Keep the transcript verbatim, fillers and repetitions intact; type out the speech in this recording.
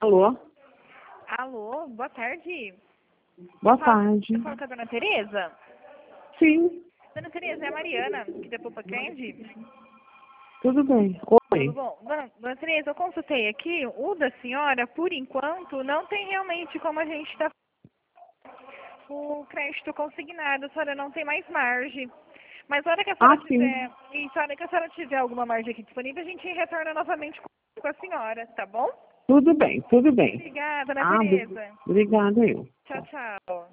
Alô? Alô, boa tarde. Boa Eu falo, tarde. eu falo com a dona Tereza? Sim, Dona Tereza, é a Mariana, aqui da Poupa Candy. tudo bem. Tudo Oi. bom? Dona, dona Tereza, eu consultei aqui, o da senhora, por enquanto, não tem realmente como a gente está o crédito consignado, a senhora não tem mais margem. Mas a hora que a senhora Ah, sim. tiver, e a hora que a senhora tiver alguma margem aqui disponível, a gente retorna novamente com com a senhora, tá bom? Tudo bem, tudo bem. Obrigada, dona Ah, obri- Tereza. obrigada eu. Tchau, tchau.